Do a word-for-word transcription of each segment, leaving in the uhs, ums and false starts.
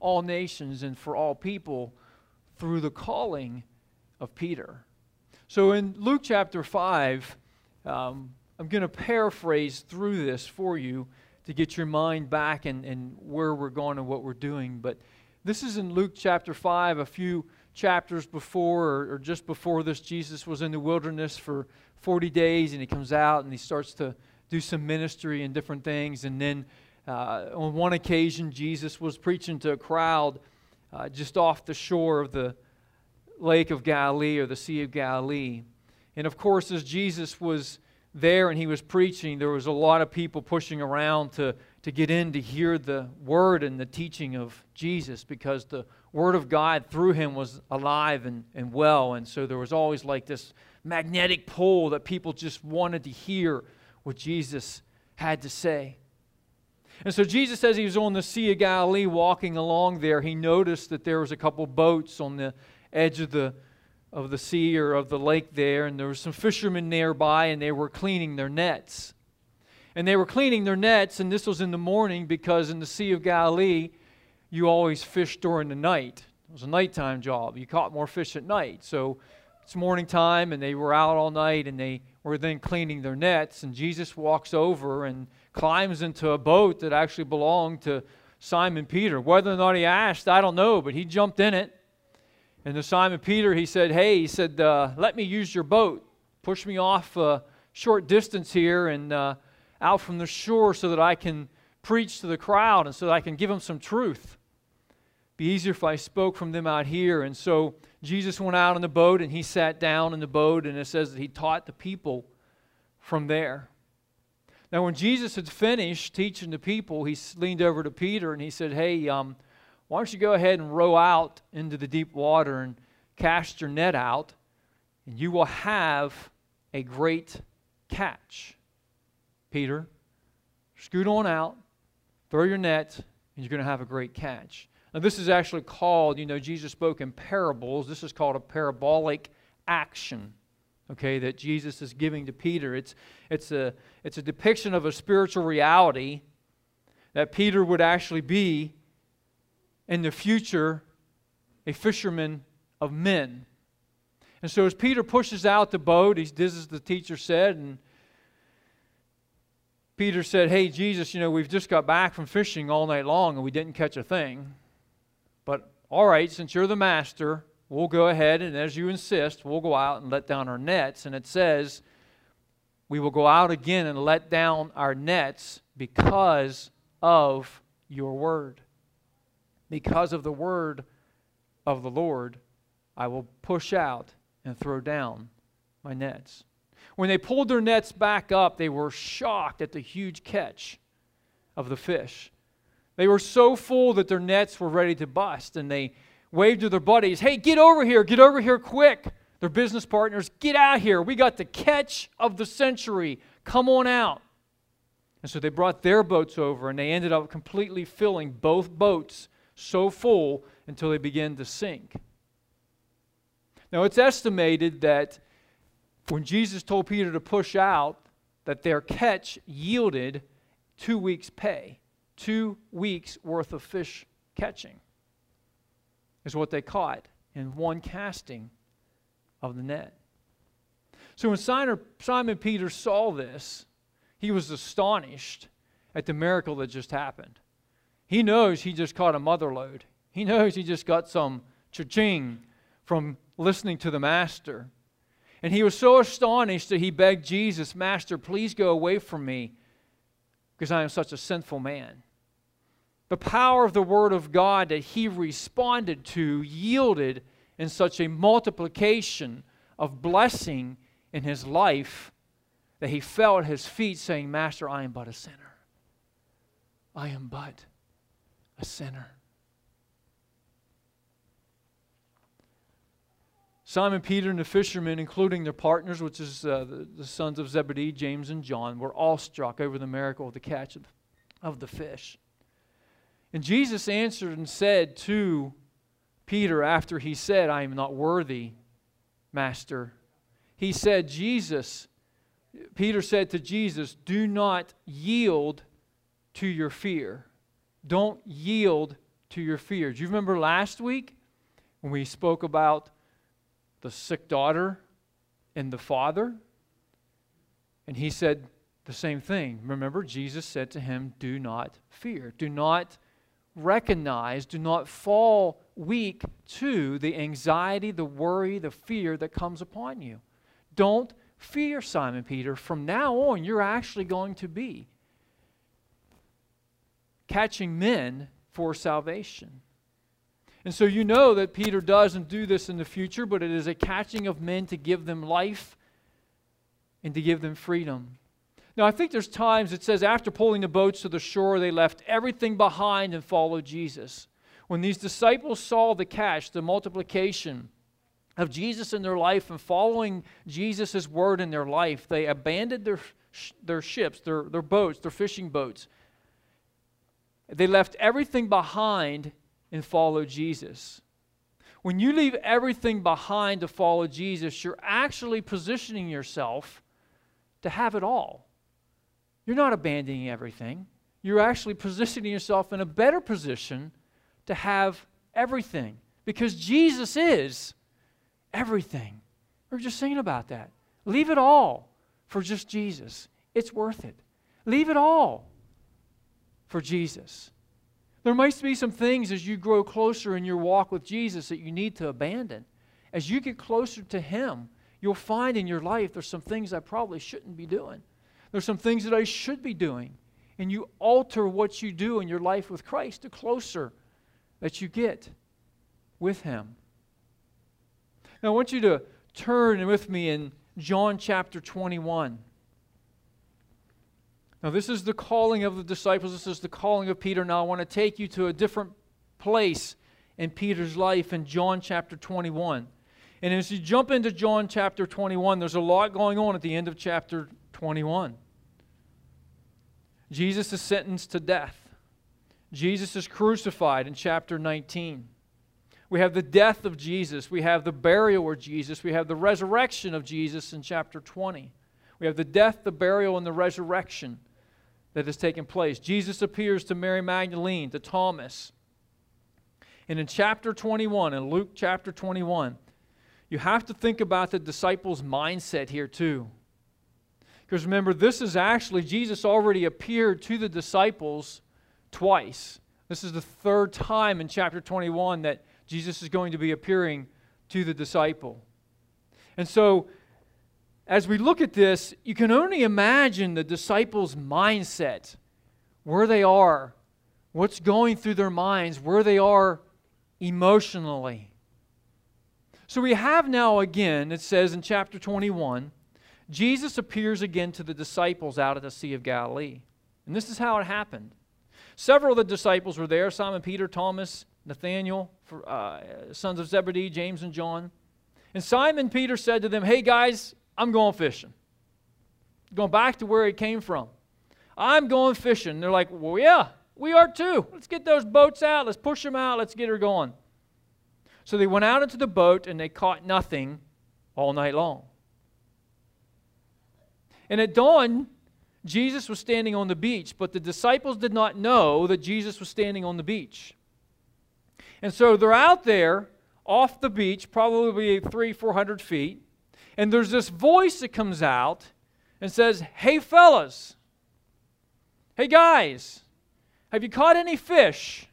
all nations and for all people through the calling of Peter. So in Luke chapter five, um, I'm going to paraphrase through this for you to get your mind back and, and where we're going and what we're doing. But this is in Luke chapter five, a few chapters before or, or just before this. Jesus was in the wilderness for forty days, and he comes out and he starts to do some ministry and different things. And then uh, on one occasion, Jesus was preaching to a crowd uh, just off the shore of the Lake of Galilee or the Sea of Galilee. And of course, as Jesus was there and he was preaching, there was a lot of people pushing around to, to get in to hear the word and the teaching of Jesus, because the word of God through him was alive and, and well. And so there was always like this magnetic pull that people just wanted to hear what Jesus had to say. And so Jesus, as he was on the Sea of Galilee walking along there, he noticed that there was a couple boats on the edge of the of the sea or of the lake there, and there were some fishermen nearby, and they were cleaning their nets. And they were cleaning their nets, and this was in the morning, because in the Sea of Galilee, you always fish during the night. It was a nighttime job. You caught more fish at night. So it's morning time, and they were out all night, and they were then cleaning their nets, and Jesus walks over and climbs into a boat that actually belonged to Simon Peter. Whether or not he asked, I don't know, but he jumped in it. And to Simon Peter, he said, hey, he said, uh, let me use your boat. Push me off a short distance here and uh, out from the shore so that I can preach to the crowd and so that I can give them some truth. Be easier if I spoke from them out here. And so Jesus went out on the boat and he sat down in the boat, and it says that he taught the people from there. Now when Jesus had finished teaching the people, he leaned over to Peter and he said, hey, um, why don't you go ahead and row out into the deep water and cast your net out, and you will have a great catch. Peter, scoot on out, throw your net, and you're going to have a great catch. Now this is actually called, you know, Jesus spoke in parables. This is called a parabolic action, okay, that Jesus is giving to Peter. It's, it's, a, it's a depiction of a spiritual reality that Peter would actually be in the future a fisherman of men. And so as Peter pushes out the boat, he does as the teacher said, and Peter said, hey, Jesus, you know, we've just got back from fishing all night long and we didn't catch a thing. But all right, since you're the master, we'll go ahead and as you insist, we'll go out and let down our nets. And it says, we will go out again and let down our nets because of your word. Because of the word of the Lord, I will push out and throw down my nets. When they pulled their nets back up, they were shocked at the huge catch of the fish. They were so full that their nets were ready to bust, and they waved to their buddies, hey, get over here, get over here quick. Their business partners, get out here. We got the catch of the century. Come on out. And so they brought their boats over, and they ended up completely filling both boats so full until they began to sink. Now it's estimated that when Jesus told Peter to push out, that their catch yielded two weeks' pay. Two weeks' worth of fish catching is what they caught in one casting of the net. So when Simon, Simon Peter saw this, he was astonished at the miracle that just happened. He knows he just caught a mother lode. He knows he just got some cha-ching from listening to the Master. And he was so astonished that he begged Jesus, Master, please go away from me because I am such a sinful man. The power of the Word of God that he responded to yielded in such a multiplication of blessing in his life that he fell at his feet saying, Master, I am but a sinner. I am but a sinner. Simon Peter and the fishermen, including their partners, which is uh, the, the sons of Zebedee, James and John, were awestruck over the miracle of the catch of, of the fish. And Jesus answered and said to Peter after he said, I am not worthy, Master. He said, Jesus, Peter said to Jesus, do not yield to your fear. Don't yield to your fears. You remember last week when we spoke about the sick daughter and the father? And he said the same thing. Remember, Jesus said to him, do not fear. Do not recognize, do not fall weak to the anxiety, the worry, the fear that comes upon you. Don't fear, Simon Peter. From now on, you're actually going to be catching men for salvation. And so you know that Peter doesn't do this in the future, but it is a catching of men to give them life and to give them freedom. Now, I think there's times it says after pulling the boats to the shore, they left everything behind and followed Jesus. When these disciples saw the catch, the multiplication of Jesus in their life and following Jesus' word in their life, they abandoned their, their ships, their, their boats, their fishing boats. They left everything behind and followed Jesus. When you leave everything behind to follow Jesus, you're actually positioning yourself to have it all. You're not abandoning everything. You're actually positioning yourself in a better position to have everything. Because Jesus is everything. We were just singing about that. Leave it all for just Jesus. It's worth it. Leave it all for Jesus. There might be some things as you grow closer in your walk with Jesus that you need to abandon. As you get closer to Him, you'll find in your life there's some things I probably shouldn't be doing. There's some things that I should be doing. And you alter what you do in your life with Christ the closer that you get with Him. Now I want you to turn with me in John chapter twenty-one. Now this is the calling of the disciples. This is the calling of Peter. Now I want to take you to a different place in Peter's life in John chapter twenty-one. And as you jump into John chapter twenty-one, there's a lot going on at the end of chapter twenty-one. Jesus is sentenced to death. Jesus is crucified in chapter nineteen. We have the death of Jesus. We have the burial of Jesus. We have the resurrection of Jesus in chapter twenty. We have the death, the burial, and the resurrection that has taken place. Jesus appears to Mary Magdalene, to Thomas. And in chapter twenty-one, in Luke chapter twenty-one, you have to think about the disciples' mindset here too. Because remember, this is actually, Jesus already appeared to the disciples twice. This is the third time in chapter twenty-one that Jesus is going to be appearing to the disciple. And so, as we look at this, you can only imagine the disciples' mindset, where they are, what's going through their minds, where they are emotionally. So we have now again, it says in chapter twenty-one, Jesus appears again to the disciples out at the Sea of Galilee. And this is how it happened. Several of the disciples were there, Simon Peter, Thomas, Nathanael, uh, sons of Zebedee, James and John. And Simon Peter said to them, hey guys, I'm going fishing. Going back to where he came from. I'm going fishing. And they're like, well, yeah, we are too. Let's get those boats out. Let's push them out. Let's get her going. So they went out into the boat and they caught nothing all night long. And at dawn, Jesus was standing on the beach, but the disciples did not know that Jesus was standing on the beach. And so they're out there off the beach, probably three, four hundred feet, and there's this voice that comes out and says, hey fellas, hey guys, have you caught any fish?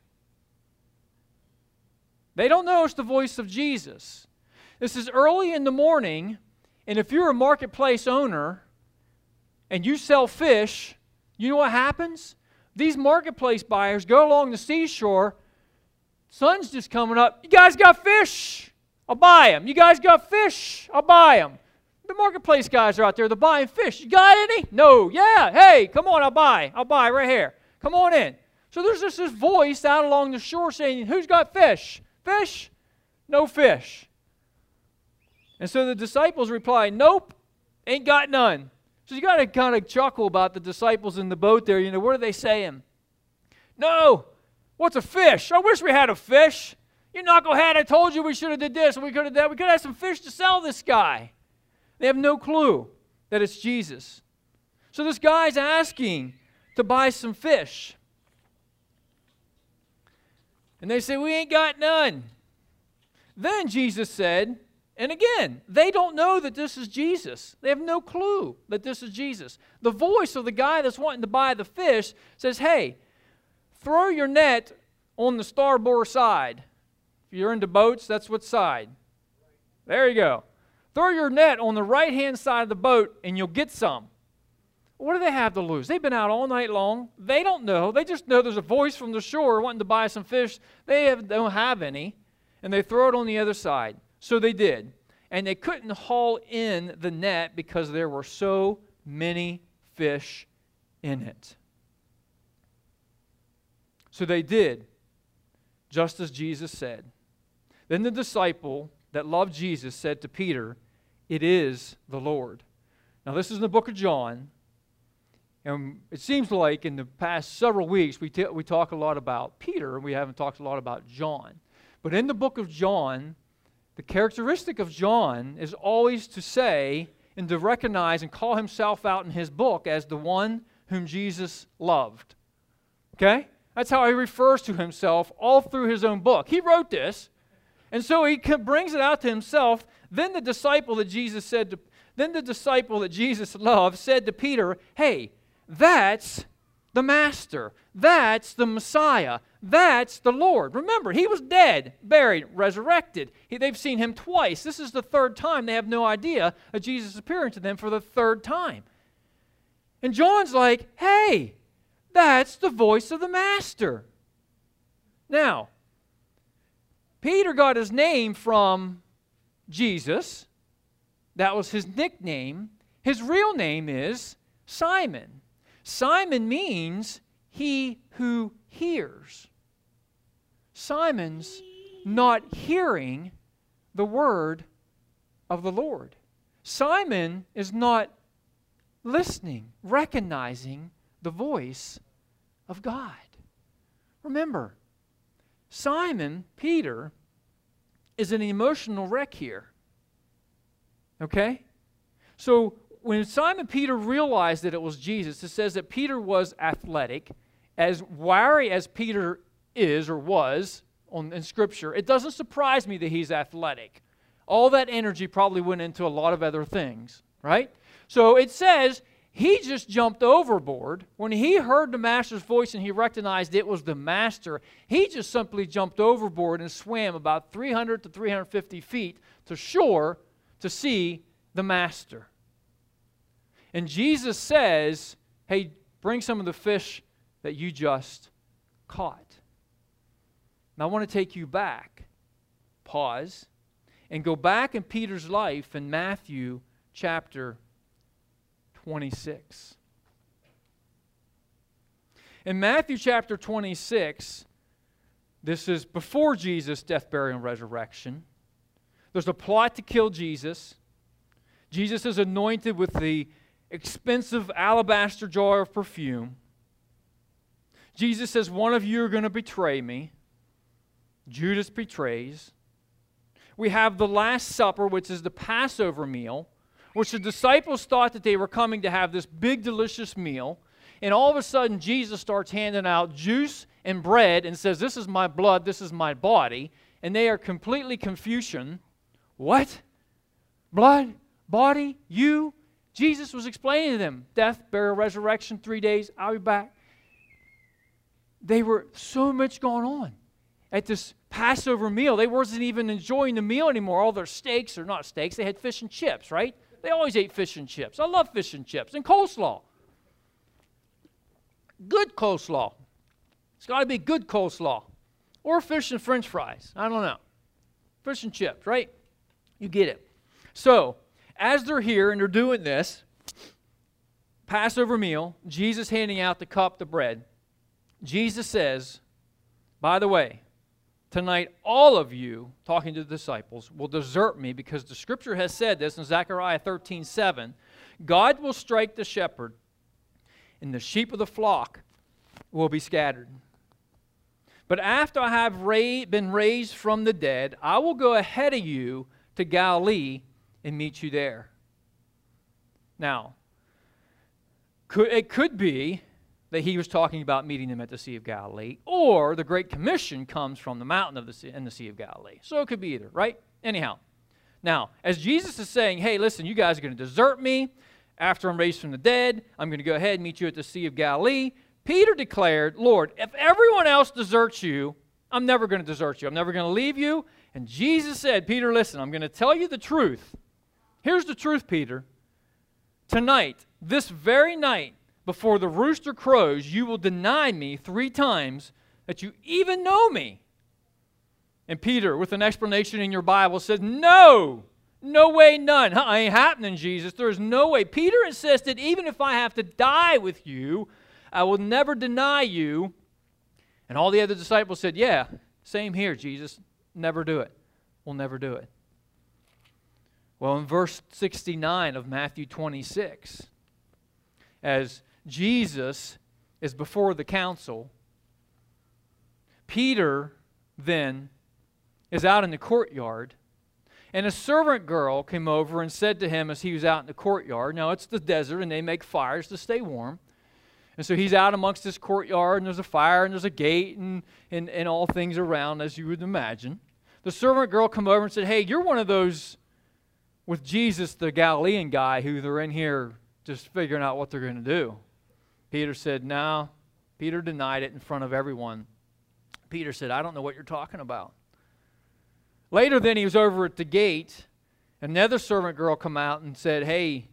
They don't know it's the voice of Jesus. This is early in the morning, and if you're a marketplace owner and you sell fish, you know what happens? These marketplace buyers go along the seashore, sun's just coming up, you guys got fish? I'll buy them. You guys got fish? I'll buy them. The marketplace guys are out there, they're buying fish. You got any? No. Yeah. Hey, come on, I'll buy. I'll buy right here. Come on in. So there's just this voice out along the shore saying, who's got fish? Fish? No fish. And so the disciples reply, nope, ain't got none. So you got to kind of chuckle about the disciples in the boat there. You know, what are they saying? No, what's a fish? I wish we had a fish. You knucklehead, I told you we should have did this and we could have done. We could have some fish to sell this guy. They have no clue that it's Jesus. So this guy's asking to buy some fish. And they say, we ain't got none. Then Jesus said, and again, they don't know that this is Jesus. They have no clue that this is Jesus. The voice of the guy that's wanting to buy the fish says, hey, throw your net on the starboard side. If you're into boats, that's what side. There you go. Throw your net on the right-hand side of the boat and you'll get some. What do they have to lose? They've been out all night long. They don't know. They just know there's a voice from the shore wanting to buy some fish. They have, don't have any. And they throw it on the other side. So they did. And they couldn't haul in the net because there were so many fish in it. So they did, just as Jesus said. Then the disciple that loved Jesus said to Peter, it is the Lord. Now this is in the book of John. And it seems like in the past several weeks we, t- we talk a lot about Peter and we haven't talked a lot about John. But in the book of John, the characteristic of John is always to say and to recognize and call himself out in his book as the one whom Jesus loved. Okay? That's how he refers to himself all through his own book. He wrote this, and so he brings it out to himself. Then the disciple that Jesus said to, then the disciple that Jesus loved said to Peter, hey, that's the Master. That's the Messiah. That's the Lord. Remember, he was dead, buried, resurrected. He, they've seen him twice. This is the third time. They have no idea of Jesus appearing to them for the third time. And John's like, hey, that's the voice of the Master. Now, Peter got his name from Jesus. That was his nickname. His real name is Simon. Simon means he who hears. Simon's not hearing the word of the Lord. Simon is not listening, recognizing the voice of God. Remember, Simon, Peter, is an emotional wreck here. Okay? So when Simon Peter realized that it was Jesus, it says that Peter was athletic. As wiry as Peter is or was on, in Scripture, it doesn't surprise me that he's athletic. All that energy probably went into a lot of other things, right? So it says he just jumped overboard. When he heard the Master's voice and he recognized it was the Master, he just simply jumped overboard and swam about three hundred to three hundred fifty feet to shore to see the Master. And Jesus says, hey, bring some of the fish that you just caught. Now I want to take you back, pause, and go back in Peter's life in Matthew chapter twenty-six. In Matthew chapter twenty-six, this is before Jesus' death, burial, and resurrection. There's a plot to kill Jesus. Jesus is anointed with the expensive alabaster jar of perfume. Jesus says, one of you are going to betray me. Judas betrays. We have the Last Supper, which is the Passover meal, which the disciples thought that they were coming to have this big, delicious meal. And all of a sudden, Jesus starts handing out juice and bread and says, this is my blood, this is my body. And they are completely confusion. What? Blood? Body? You? Jesus was explaining to them, death, burial, resurrection, three days, I'll be back. They were so much going on at this Passover meal. They wasn't even enjoying the meal anymore. All their steaks, or not steaks, they had fish and chips, right? They always ate fish and chips. I love fish and chips. And coleslaw. Good coleslaw. It's got to be good coleslaw. Or fish and french fries. I don't know. Fish and chips, right? You get it. So, as they're here and they're doing this Passover meal, Jesus handing out the cup, the bread, Jesus says, by the way, tonight all of you, talking to the disciples, will desert me because the Scripture has said this in Zechariah thirteen seven. God will strike the shepherd, and the sheep of the flock will be scattered. But after I have ra- been raised from the dead, I will go ahead of you to Galilee and meet you there. Now, could, it could be that he was talking about meeting them at the Sea of Galilee, or the Great Commission comes from the mountain of the sea, in the Sea of Galilee. So it could be either, right? Anyhow, now, as Jesus is saying, hey, listen, you guys are going to desert me. After I'm raised from the dead, I'm going to go ahead and meet you at the Sea of Galilee. Peter declared, Lord, if everyone else deserts you, I'm never going to desert you. I'm never going to leave you. And Jesus said, Peter, listen, I'm going to tell you the truth. Here's the truth, Peter. Tonight, this very night, before the rooster crows, you will deny me three times that you even know me. And Peter, with an explanation in your Bible, says, no, no way, none. Huh, ain't happening, Jesus. There is no way. Peter insisted, even if I have to die with you, I will never deny you. And all the other disciples said, yeah, same here, Jesus. Never do it. We'll never do it. Well, in verse sixty-nine of Matthew twenty-six, as Jesus is before the council, Peter then is out in the courtyard, and a servant girl came over and said to him as he was out in the courtyard, now it's the desert and they make fires to stay warm, and so he's out amongst this courtyard and there's a fire and there's a gate and, and, and all things around as you would imagine. The servant girl came over and said, hey, you're one of those with Jesus, the Galilean guy, who they're in here just figuring out what they're going to do. Peter said, no. Peter denied it in front of everyone. Peter said, I don't know what you're talking about. Later then he was over at the gate. Another servant girl come out and said, hey,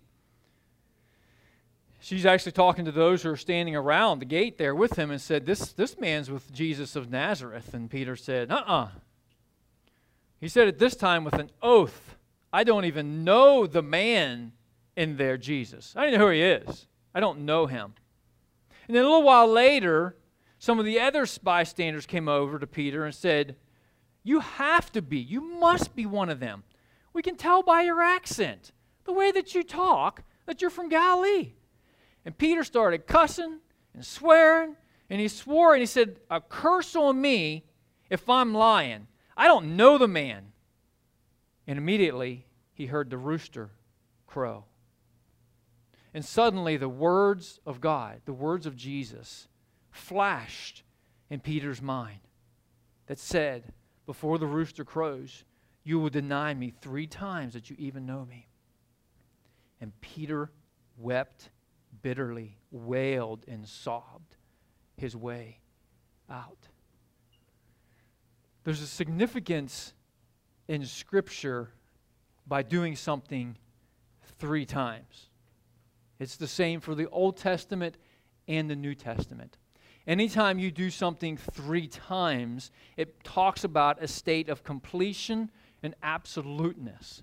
she's actually talking to those who are standing around the gate there with him and said, this, this man's with Jesus of Nazareth. And Peter said, uh-uh. He said at this time with an oath, I don't even know the man in there, Jesus. I don't know who he is. I don't know him. And then a little while later, some of the other bystanders came over to Peter and said, you have to be, you must be one of them. We can tell by your accent, the way that you talk, that you're from Galilee. And Peter started cussing and swearing, and he swore and he said, a curse on me if I'm lying. I don't know the man. And immediately he heard the rooster crow. And suddenly the words of God, the words of Jesus, flashed in Peter's mind that said, before the rooster crows, you will deny me three times that you even know me. And Peter wept bitterly, wailed and sobbed his way out. There's a significance in Scripture by doing something three times. It's the same for the Old Testament and the New Testament. Anytime you do something three times, it talks about a state of completion and absoluteness.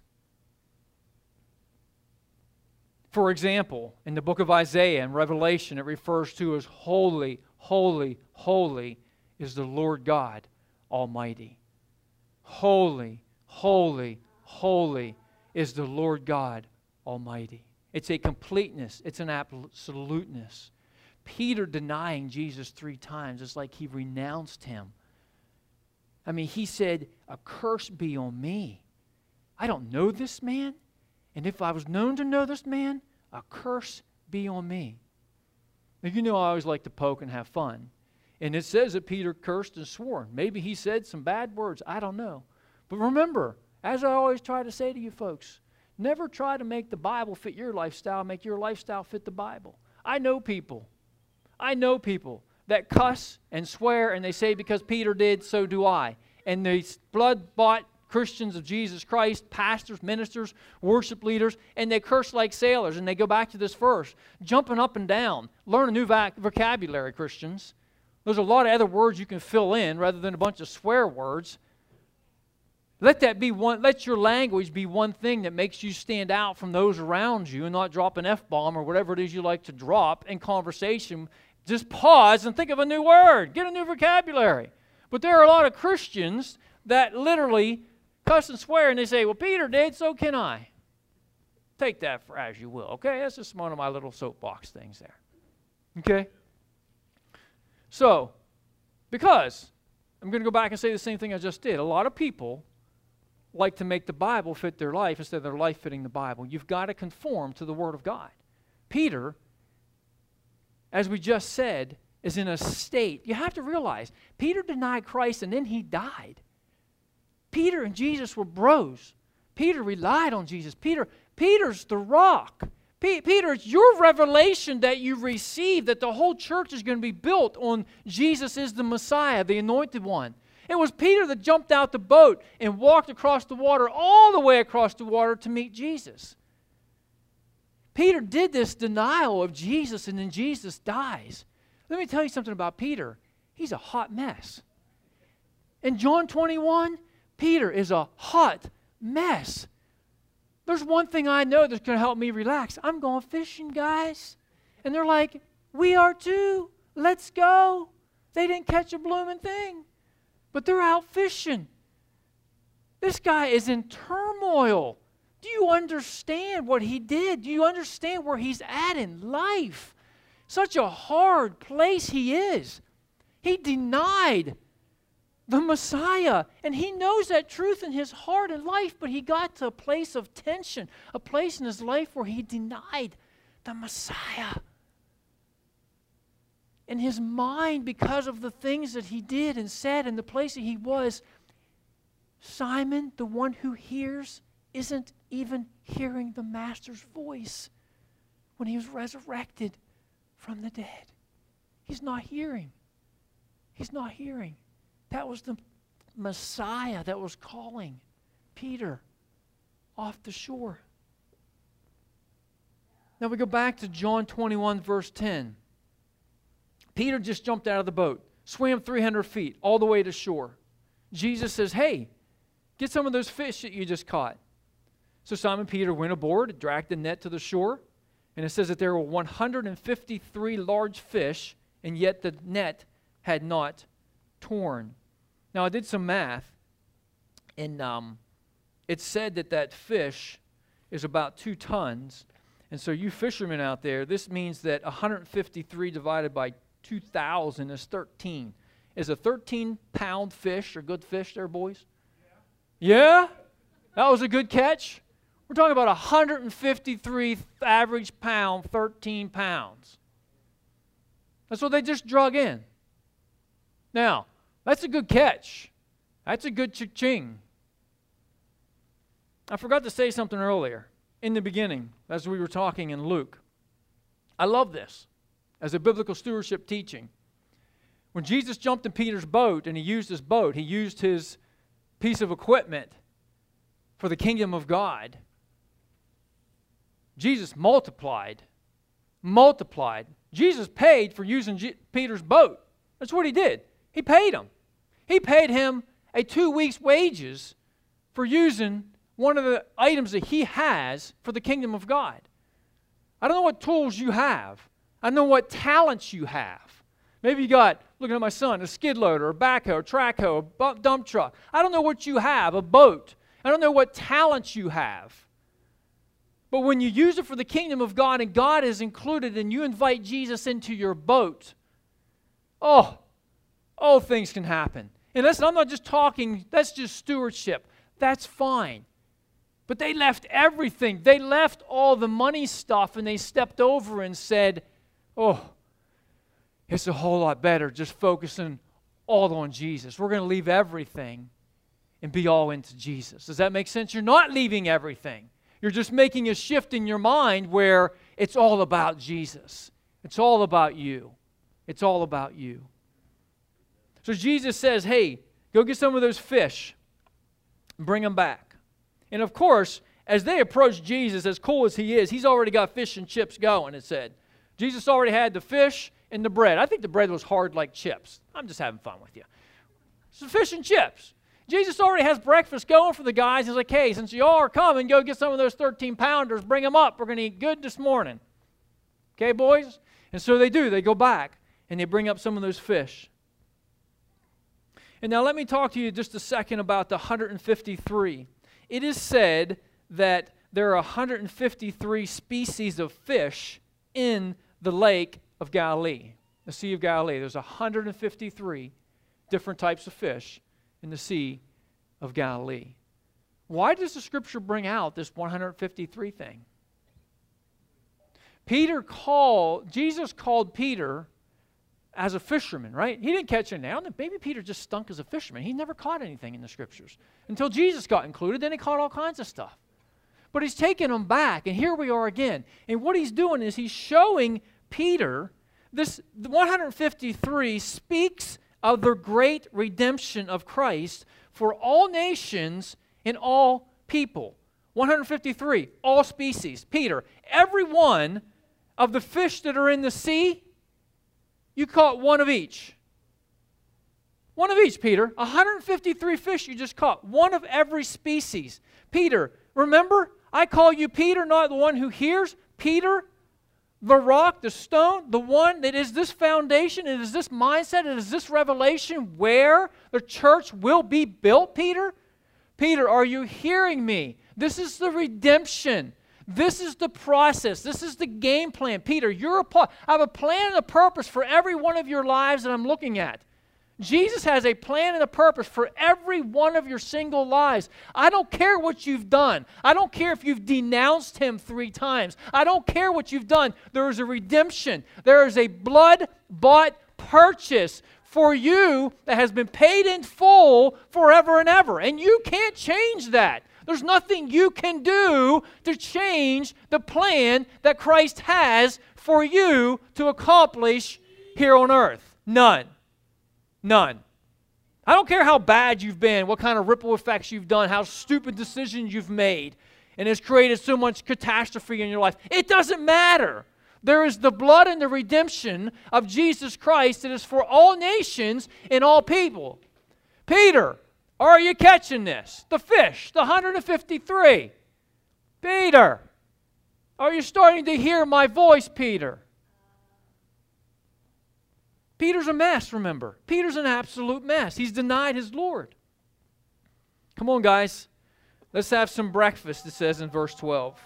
For example, in the book of Isaiah and Revelation, it refers to as holy, holy, holy is the Lord God Almighty. Holy, holy, holy is the Lord God Almighty. It's a completeness. It's an absoluteness. Peter denying Jesus three times is like he renounced him. I mean, he said, a curse be on me. I don't know this man. And if I was known to know this man, a curse be on me. Now, you know I always like to poke and have fun. And it says that Peter cursed and swore. Maybe he said some bad words. I don't know. But remember, as I always try to say to you folks, never try to make the Bible fit your lifestyle. Make your lifestyle fit the Bible. I know people. I know people that cuss and swear and they say because Peter did, so do I. And they blood-bought Christians of Jesus Christ, pastors, ministers, worship leaders, and they curse like sailors. And they go back to this verse, jumping up and down. Learn a new vac- vocabulary, Christians. There's a lot of other words you can fill in rather than a bunch of swear words. Let that be one. Let your language be one thing that makes you stand out from those around you and not drop an F-bomb or whatever it is you like to drop in conversation. Just pause and think of a new word. Get a new vocabulary. But there are a lot of Christians that literally cuss and swear and they say, well, Peter did, so can I. Take that for as you will, okay? That's just one of my little soapbox things there. Okay? So, because, I'm going to go back and say the same thing I just did. A lot of people like to make the Bible fit their life instead of their life fitting the Bible. You've got to conform to the Word of God. Peter as we just said, is in a state. You have to realize, Peter denied Christ and then he died. Peter and Jesus were bros. Peter relied on Jesus. Peter, Peter's the rock. P- Peter, it's your revelation that you received that the whole church is going to be built on Jesus is the Messiah, the anointed one. It was Peter that jumped out the boat and walked across the water, all the way across the water to meet Jesus. Peter did this denial of Jesus, and then Jesus dies. Let me tell you something about Peter. He's a hot mess. In John twenty-one, Peter is a hot mess. There's one thing I know that's going to help me relax. I'm going fishing, guys. And they're like, we are too. Let's go. They didn't catch a blooming thing, but they're out fishing. This guy is in turmoil. Do you understand what he did? Do you understand where he's at in life? Such a hard place he is. He denied the Messiah, and he knows that truth in his heart and life, but he got to a place of tension, a place in his life where he denied the Messiah. In his mind, because of the things that he did and said and the place that he was, Simon, the one who hears, isn't even hearing the Master's voice when he was resurrected from the dead. He's not hearing. He's not hearing. That was the Messiah that was calling Peter off the shore. Now we go back to John twenty-one, verse ten. Peter just jumped out of the boat, swam three hundred feet, all the way to shore. Jesus says, hey, get some of those fish that you just caught. So Simon Peter went aboard, dragged the net to the shore, and it says that there were one hundred fifty-three large fish, and yet the net had not torn. Now, I did some math, and um, it said that that fish is about two tons. And so you fishermen out there, this means that one hundred fifty-three divided by two thousand is thirteen. Is a thirteen-pound fish a good fish there, boys? Yeah. Yeah? That was a good catch? We're talking about one hundred fifty-three average pound, thirteen pounds. That's what they just drug in. Now, that's a good catch. That's a good cha-ching. I forgot to say something earlier in the beginning as we were talking in Luke. I love this as a biblical stewardship teaching. When Jesus jumped in Peter's boat and he used his boat, he used his piece of equipment for the kingdom of God. Jesus multiplied. Multiplied. Jesus paid for using G- Peter's boat. That's what he did. He paid him. He paid him a two weeks' wages for using one of the items that he has for the kingdom of God. I don't know what tools you have. I don't know what talents you have. Maybe you got, looking at my son, a skid loader, a backhoe, a track hoe, a bu- dump truck. I don't know what you have, a boat. I don't know what talents you have. But when you use it for the kingdom of God and God is included and you invite Jesus into your boat, oh, oh, things can happen. And listen, I'm not just talking, that's just stewardship. That's fine. But they left everything. They left all the money stuff and they stepped over and said, oh, it's a whole lot better just focusing all on Jesus. We're going to leave everything and be all into Jesus. Does that make sense? You're not leaving everything. You're just making a shift in your mind where it's all about Jesus. It's all about you. It's all about you. So Jesus says, hey, go get some of those fish and bring them back. And of course, as they approach Jesus, as cool as he is, he's already got fish and chips going, it said. Jesus already had the fish and the bread. I think the bread was hard like chips. I'm just having fun with you. So fish and chips. Jesus already has breakfast going for the guys. He's like, hey, since you all are coming, go get some of those thirteen-pounders. Bring them up. We're going to eat good this morning. Okay, boys? And so they do. They go back and they bring up some of those fish. And now let me talk to you just a second about the one hundred fifty-three. It is said that there are one hundred fifty-three species of fish in the lake of Galilee, the Sea of Galilee. There's one hundred fifty-three different types of fish in the Sea of Galilee. Why does the Scripture bring out this one hundred fifty-three thing? Peter called, Jesus called Peter as a fisherman, right? He didn't catch anything. Maybe Peter just stunk as a fisherman. He never caught anything in the Scriptures. Until Jesus got included, then he caught all kinds of stuff. But he's taking them back, and here we are again. And what he's doing is he's showing Peter, this one hundred fifty-three speaks of the great redemption of Christ for all nations and all people. one hundred fifty-three, all species. Peter, every one of the fish that are in the sea, you caught one of each. One of each, Peter. one hundred fifty-three fish you just caught. One of every species. Peter, remember, I call you Peter, not the one who hears. Peter, the rock, the stone, the one that is this foundation, it is this mindset, it is this revelation where the church will be built, Peter. Peter, are you hearing me? This is the redemption. This is the process. This is the game plan. Peter, you're a part. I have a plan and a purpose for every one of your lives that I'm looking at. Jesus has a plan and a purpose for every one of your single lives. I don't care what you've done. I don't care if you've denounced him three times. I don't care what you've done. There is a redemption. There is a blood-bought purchase for you that has been paid in full forever and ever. And you can't change that. There's nothing you can do to change the plan that Christ has for you to accomplish here on earth. None. None. I don't care how bad you've been, what kind of ripple effects you've done, how stupid decisions you've made, and it's created so much catastrophe in your life. It doesn't matter. There is the blood and the redemption of Jesus Christ that is for all nations and all people. Peter, are you catching this? The fish, the one hundred fifty-three. Peter, are you starting to hear my voice, Peter? Peter's a mess, remember. Peter's an absolute mess. He's denied his Lord. Come on, guys. Let's have some breakfast, it says in verse twelve.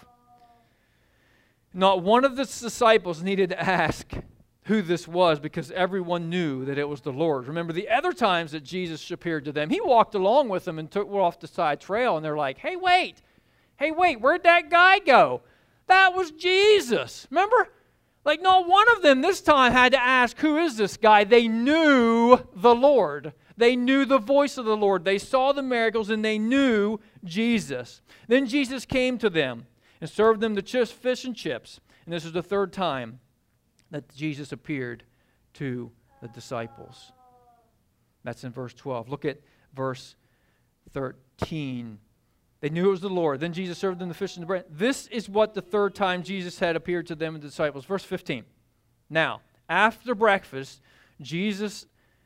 Not one of the disciples needed to ask who this was because everyone knew that it was the Lord. Remember, the other times that Jesus appeared to them, he walked along with them and took off the side trail, and they're like, hey, wait. Hey, wait, where'd that guy go? That was Jesus. Remember? Like, not one of them this time had to ask, who is this guy? They knew the Lord. They knew the voice of the Lord. They saw the miracles, and they knew Jesus. Then Jesus came to them and served them the ch- fish and chips. And this is the third time that Jesus appeared to the disciples. That's in verse twelve. Look at verse thirteen. They knew it was the Lord. Then Jesus served them the fish and the bread. This is what the third time Jesus had appeared to them and the disciples. Verse fifteen. Now, after breakfast, Jesus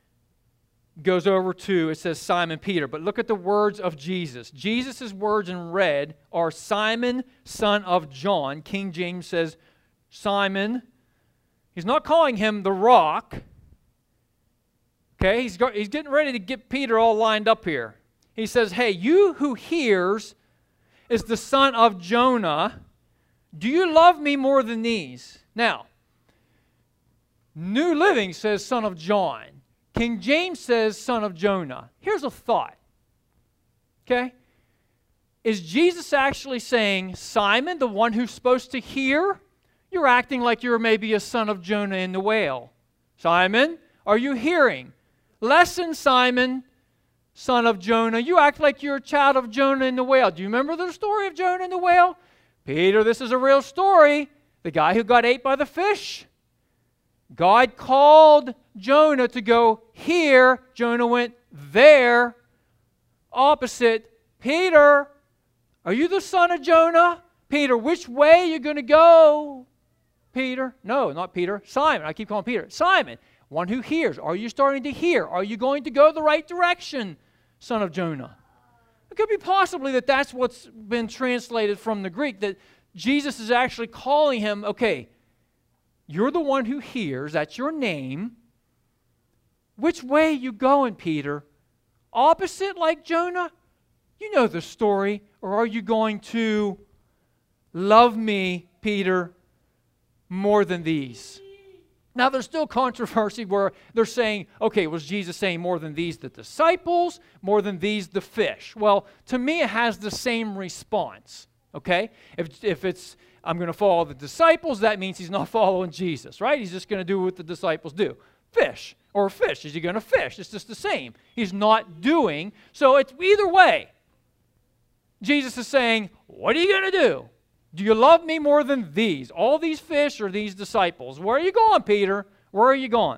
goes over to, it says Simon Peter. But look at the words of Jesus. Jesus' words in red are Simon, son of John. King James says Simon. He's not calling him the rock. Okay, he's, got, he's getting ready to get Peter all lined up here. He says, hey, you who hears is the son of Jonah. Do you love me more than these? Now, New Living says son of John. King James says son of Jonah. Here's a thought. Okay? Is Jesus actually saying, Simon, the one who's supposed to hear? You're acting like you're maybe a son of Jonah in the whale. Simon, are you hearing? Listen, Simon, son of Jonah. You act like you're a child of Jonah in the whale. Do you remember the story of Jonah in the whale? Peter, this is a real story. The guy who got ate by the fish. God called Jonah to go here. Jonah went there. Opposite. Peter, are you the son of Jonah? Peter, which way are you going to go? Peter? No, not Peter. Simon. I keep calling Peter. Simon, one who hears. Are you starting to hear? Are you going to go the right direction, son of Jonah? It could be possibly that that's what's been translated from the Greek, that Jesus is actually calling him, okay, you're the one who hears. That's your name. Which way are you going, Peter? Opposite like Jonah? You know the story. Or are you going to love me, Peter, more than these? Now, there's still controversy where they're saying, okay, was Jesus saying more than these the disciples, more than these the fish? Well, to me, it has the same response, Okay? If, if it's, I'm going to follow the disciples, that means he's not following Jesus, right? He's just going to do what the disciples do. Fish. Or fish. Is he going to fish? It's just the same. He's not doing. So it's either way. Jesus is saying, what are you going to do? Do you love me more than these? All these fish or these disciples? Where are you going, Peter? Where are you going?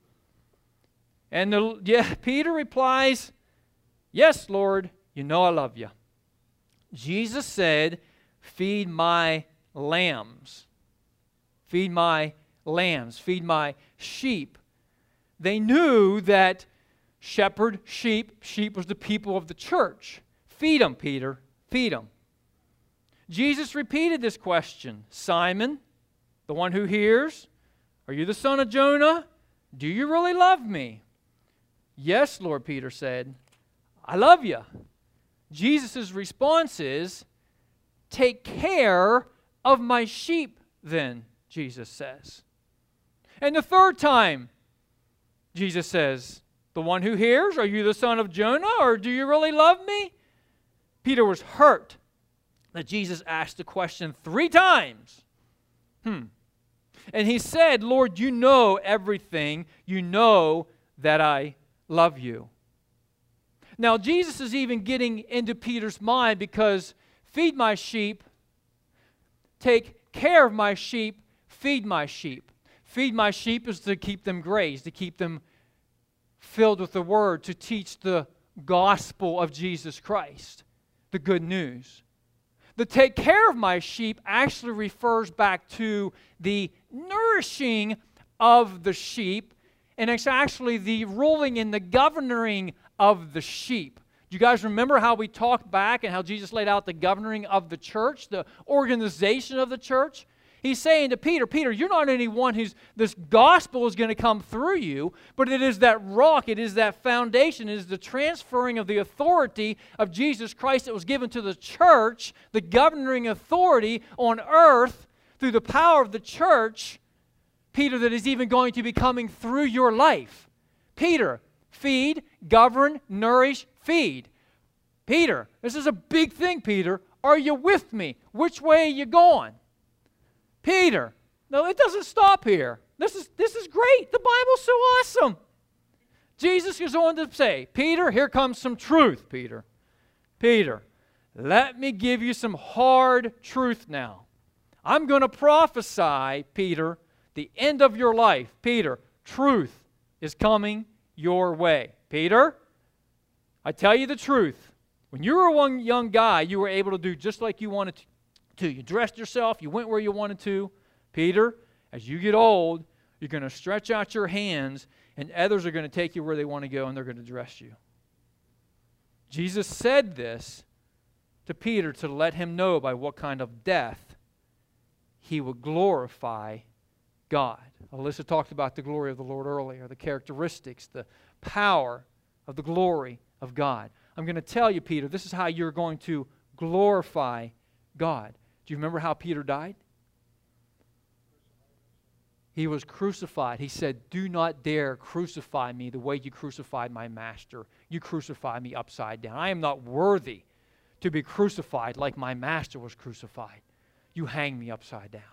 And the, yeah, Peter replies, yes, Lord, you know I love you. Jesus said, feed my lambs. Feed my lambs. Feed my sheep. They knew that shepherd, sheep, sheep was the people of the church. Feed them, Peter. Feed them. Jesus repeated this question. Simon, the one who hears, are you the son of Jonah? Do you really love me? Yes, Lord, Peter said, I love you. Jesus' response is, take care of my sheep then, Jesus says. And the third time, Jesus says, the one who hears, are you the son of Jonah, or do you really love me? Peter was hurt that Jesus asked the question three times. Hmm. And he said, Lord, you know everything. You know that I love you. Now, Jesus is even getting into Peter's mind because feed my sheep, take care of my sheep, feed my sheep. Feed my sheep is to keep them grazed, to keep them filled with the Word, to teach the gospel of Jesus Christ, the good news. The take care of my sheep actually refers back to the nourishing of the sheep, and it's actually the ruling and the governing of the sheep. Do you guys remember how we talked back and how Jesus laid out the governing of the church, the organization of the church? He's saying to Peter, Peter, you're not anyone who's, this gospel is going to come through you, but it is that rock, it is that foundation, it is the transferring of the authority of Jesus Christ that was given to the church, the governing authority on earth through the power of the church, Peter, that is even going to be coming through your life. Peter, feed, govern, nourish, feed. Peter, this is a big thing, Peter. Are you with me? Which way are you going? Peter, no, it doesn't stop here. This is, this is great. The Bible's so awesome. Jesus goes on to say, Peter, here comes some truth, Peter. Peter, let me give you some hard truth now. I'm going to prophesy, Peter, the end of your life. Peter, truth is coming your way. Peter, I tell you the truth. When you were one young guy, you were able to do just like you wanted to. To. You dressed yourself, you went where you wanted to. Peter, as you get old, you're going to stretch out your hands, and others are going to take you where they want to go, and they're going to dress you. Jesus said this to Peter to let him know by what kind of death he would glorify God. Alyssa talked about the glory of the Lord earlier, the characteristics, the power of the glory of God. I'm going to tell you, Peter, this is how you're going to glorify God. Do you remember how Peter died? He was crucified. He said, do not dare crucify me the way you crucified my master. You crucify me upside down. I am not worthy to be crucified like my master was crucified. You hang me upside down.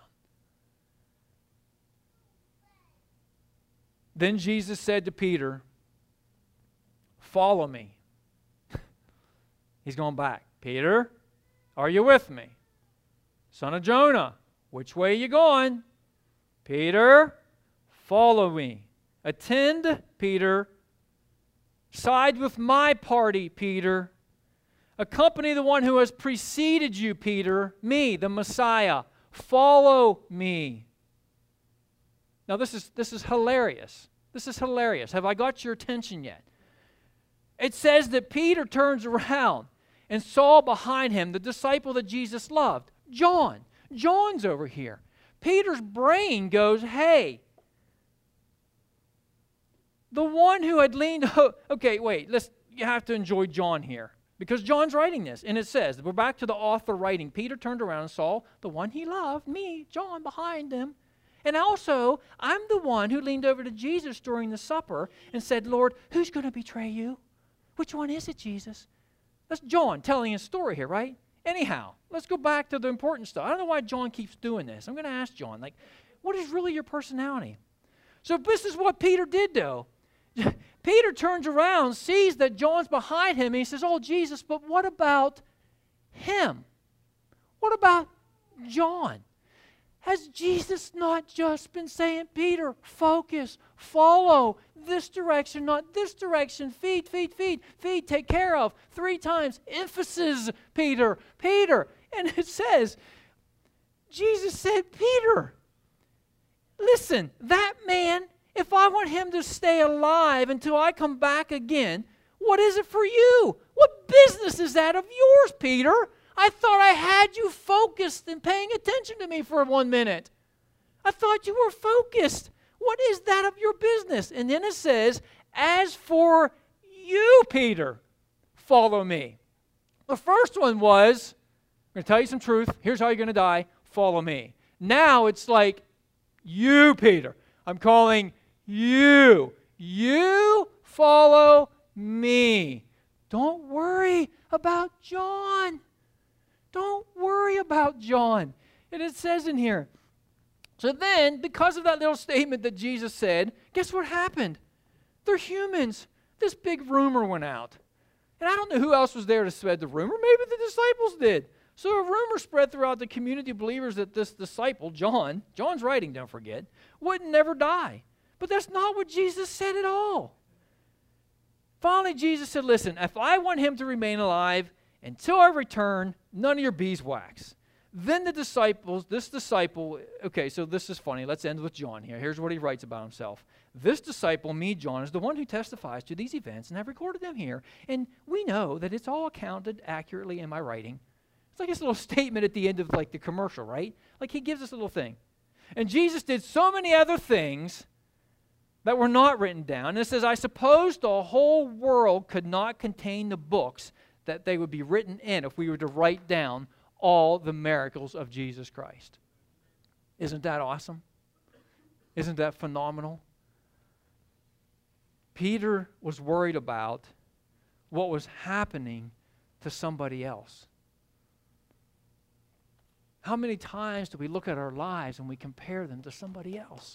Then Jesus said to Peter, follow me. He's going back. Peter, are you with me? Son of Jonah, which way are you going? Peter, follow me. Attend, Peter. Side with my party, Peter. Accompany the one who has preceded you, Peter, me, the Messiah. Follow me. Now this is, this is hilarious. This is hilarious. Have I got your attention yet? It says that Peter turns around and saw behind him the disciple that Jesus loved, John. John's over here. Peter's brain goes, hey, the one who had leaned, okay, wait, let's, you have to enjoy John here. Because John's writing this, and it says, we're back to the author writing, Peter turned around and saw the one he loved, me, John, behind him. And also, I'm the one who leaned over to Jesus during the supper and said, Lord, who's going to betray you? Which one is it, Jesus? That's John telling his story here, right? Anyhow, let's go back to the important stuff. I don't know why John keeps doing this. I'm going to ask John, like, what is really your personality? So this is what Peter did, though. Peter turns around, sees that John's behind him, and he says, oh, Jesus, but what about him? What about John? Has Jesus not just been saying, Peter, focus, follow this direction, not this direction, feed, feed, feed, feed, take care of, three times, emphasis, Peter, Peter. And it says, Jesus said, Peter, listen, that man, if I want him to stay alive until I come back again, what is it for you? What business is that of yours, Peter? I thought I had you focused and paying attention to me for one minute. I thought you were focused. What is that of your business? And then it says, as for you, Peter, follow me. The first one was, I'm going to tell you some truth. Here's how you're going to die. Follow me. Now it's like, you, Peter. I'm calling you. You follow me. Don't worry about John. Don't worry about John. And it says in here, so then, because of that little statement that Jesus said, guess what happened? They're humans. This big rumor went out. And I don't know who else was there to spread the rumor. Maybe the disciples did. So a rumor spread throughout the community of believers that this disciple, John, John's writing, don't forget, would never die. But that's not what Jesus said at all. Finally, Jesus said, listen, if I want him to remain alive until I return, none of your beeswax. Then the disciples, this disciple, okay, so this is funny. Let's end with John here. Here's what he writes about himself. This disciple, me, John, is the one who testifies to these events and have recorded them here. And we know that it's all accounted accurately in my writing. It's like this little statement at the end of like the commercial, right? Like he gives us a little thing. And Jesus did so many other things that were not written down. And it says, I suppose the whole world could not contain the books that they would be written in if we were to write down all the miracles of Jesus Christ. Isn't that awesome? Isn't that phenomenal? Peter was worried about what was happening to somebody else. How many times do we look at our lives and we compare them to somebody else?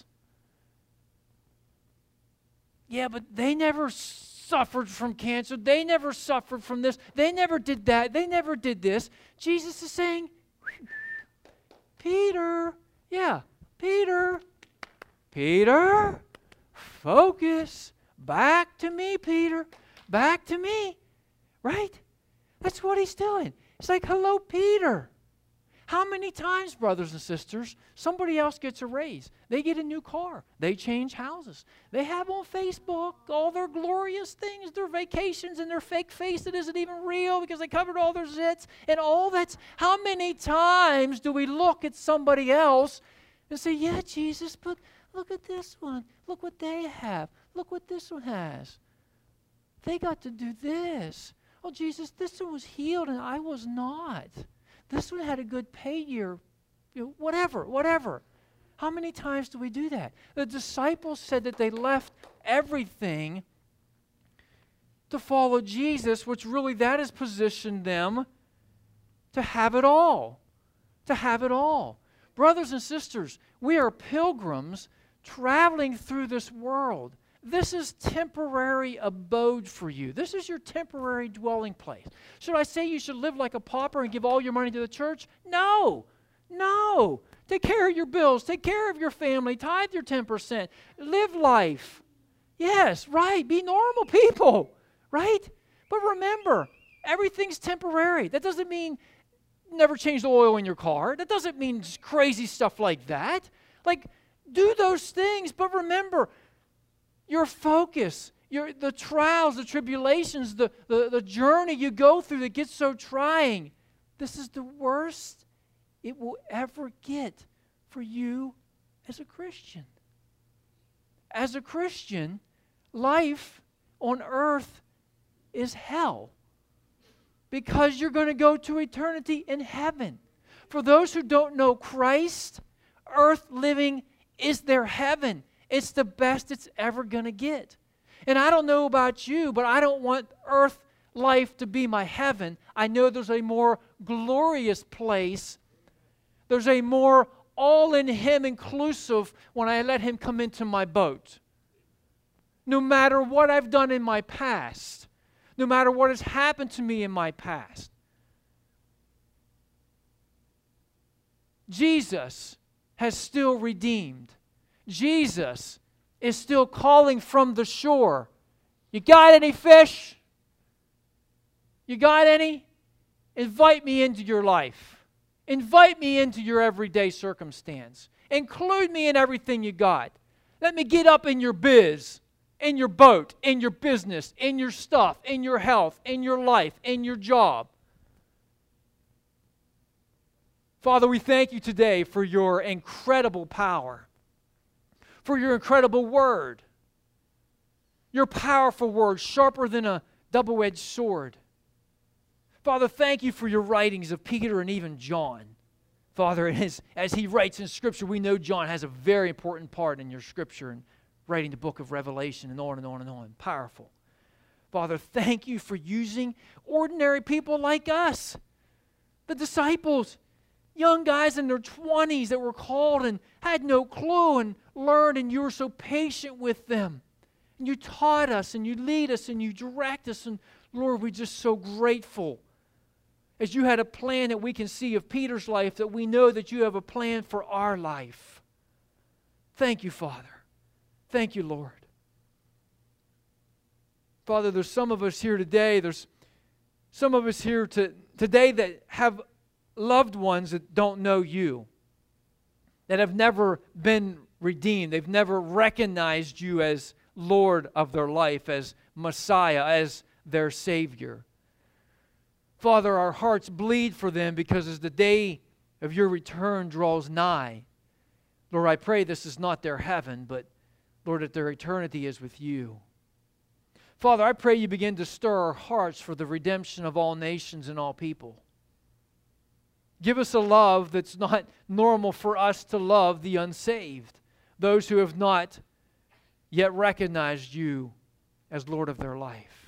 Yeah, but they never suffered from cancer. They never suffered from this. They never did that. They never did this. Jesus is saying, Peter, yeah, Peter, Peter, focus. Back to me, Peter. Back to me. Right? That's what he's doing. It's like, hello, Peter. How many times, brothers and sisters, somebody else gets a raise? They get a new car. They change houses. They have on Facebook all their glorious things, their vacations and their fake face that isn't even real because they covered all their zits and all that's. How many times do we look at somebody else and say, yeah, Jesus, but look at this one. Look what they have. Look what this one has. They got to do this. Oh, Jesus, this one was healed and I was not. This one had a good pay year, you know, whatever, whatever. How many times do we do that? The disciples said that they left everything to follow Jesus, which really that has positioned them to have it all, to have it all. Brothers and sisters, we are pilgrims traveling through this world. This is temporary abode for you. This is your temporary dwelling place. Should I say you should live like a pauper and give all your money to the church? No. No. Take care of your bills. Take care of your family. Tithe your ten percent. Live life. Yes, right. Be normal people. Right? But remember, everything's temporary. That doesn't mean never change the oil in your car. That doesn't mean crazy stuff like that. Like, do those things, but remember, your focus, your, the trials, the tribulations, the, the, the journey you go through that gets so trying, this is the worst it will ever get for you as a Christian. As a Christian, life on earth is hell because you're going to go to eternity in heaven. For those who don't know Christ, earth living is their heaven. It's the best it's ever going to get. And I don't know about you, but I don't want earth life to be my heaven. I know there's a more glorious place. There's a more all in Him inclusive when I let Him come into my boat. No matter what I've done in my past, no matter what has happened to me in my past, Jesus has still redeemed. Jesus is still calling from the shore. You got any fish? You got any? Invite me into your life. Invite me into your everyday circumstance. Include me in everything you got. Let me get up in your biz, in your boat, in your business, in your stuff, in your health, in your life, in your job. Father, we thank you today for your incredible power, for your incredible word, your powerful word, sharper than a double-edged sword. Father, thank you for your writings of Peter and even John. Father, as, as he writes in Scripture, we know John has a very important part in your Scripture and writing the book of Revelation and on and on and on. Powerful. Father, thank you for using ordinary people like us, the disciples, young guys in their twenties that were called and had no clue and learned, and you were so patient with them. And you taught us and you lead us and you direct us. And Lord, we're just so grateful. As you had a plan that we can see of Peter's life, that we know that you have a plan for our life. Thank you, Father. Thank you, Lord. Father, there's some of us here today, there's some of us here to, today that have loved ones that don't know you, that have never been redeemed. They've never recognized you as Lord of their life, as Messiah, as their Savior. Father, our hearts bleed for them because as the day of your return draws nigh, Lord, I pray this is not their heaven, but Lord, that their eternity is with you. Father, I pray you begin to stir our hearts for the redemption of all nations and all people. Give us a love that's not normal for us to love the unsaved, those who have not yet recognized you as Lord of their life.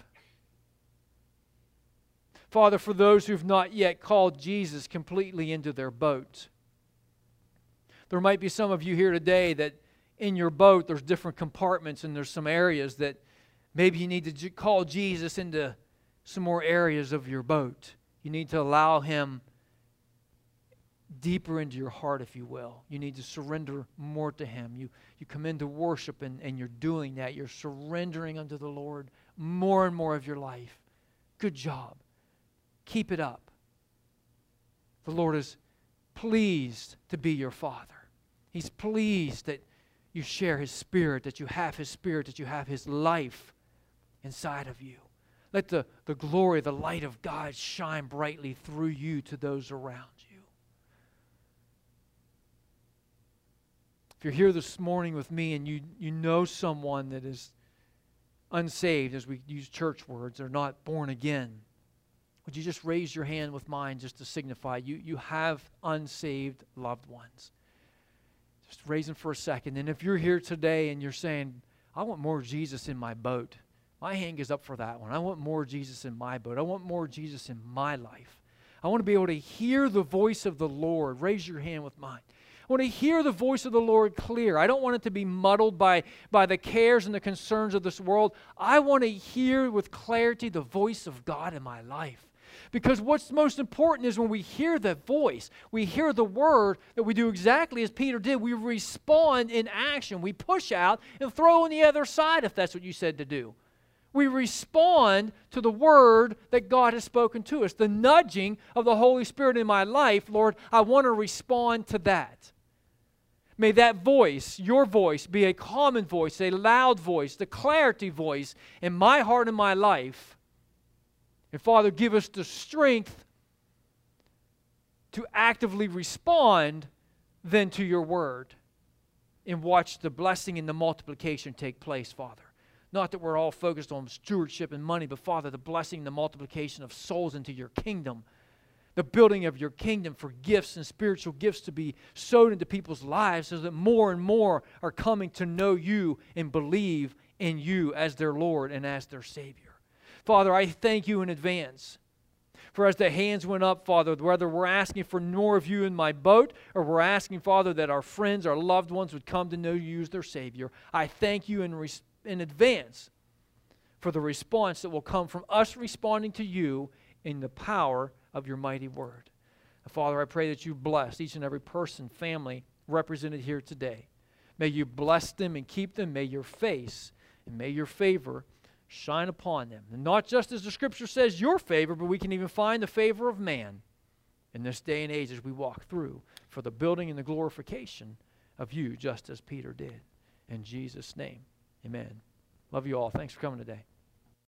Father, for those who have not yet called Jesus completely into their boat, there might be some of you here today that in your boat there's different compartments and there's some areas that maybe you need to call Jesus into some more areas of your boat. You need to allow Him deeper into your heart, if you will. You need to surrender more to Him. You, you come into worship and, and you're doing that. You're surrendering unto the Lord more and more of your life. Good job. Keep it up. The Lord is pleased to be your Father. He's pleased that you share His Spirit, that you have His Spirit, that you have His life inside of you. Let the, the glory, the light of God shine brightly through you to those around you. If you're here this morning with me and you, you know someone that is unsaved, as we use church words, they're not born again, would you just raise your hand with mine just to signify you, you have unsaved loved ones? Just raise them for a second. And if you're here today and you're saying, I want more Jesus in my boat, my hand goes up for that one. I want more Jesus in my boat. I want more Jesus in my life. I want to be able to hear the voice of the Lord. Raise your hand with mine. I want to hear the voice of the Lord clear. I don't want it to be muddled by, by the cares and the concerns of this world. I want to hear with clarity the voice of God in my life. Because what's most important is when we hear that voice, we hear the word, that we do exactly as Peter did. We respond in action. We push out and throw on the other side if that's what you said to do. We respond to the word that God has spoken to us. The nudging of the Holy Spirit in my life, Lord, I want to respond to that. May that voice, your voice, be a common voice, a loud voice, the clarity voice in my heart and my life. And Father, give us the strength to actively respond then to your word and watch the blessing and the multiplication take place, Father. Not that we're all focused on stewardship and money, but Father, the blessing and the multiplication of souls into your kingdom, the building of your kingdom for gifts and spiritual gifts to be sowed into people's lives so that more and more are coming to know you and believe in you as their Lord and as their Savior. Father, I thank you in advance For as the hands went up, Father, whether we're asking for more of you in my boat, or we're asking, Father, that our friends, our loved ones would come to know you as their Savior, I thank you in, res- in advance for the response that will come from us responding to you in the power of your mighty word. Father, I pray that you bless each and every person, family represented here today. May you bless them and keep them. May your face and may your favor shine upon them. And not just as the Scripture says, your favor, but we can even find the favor of man in this day and age as we walk through for the building and the glorification of you, just as Peter did. In Jesus' name, amen. Love you all. Thanks for coming today.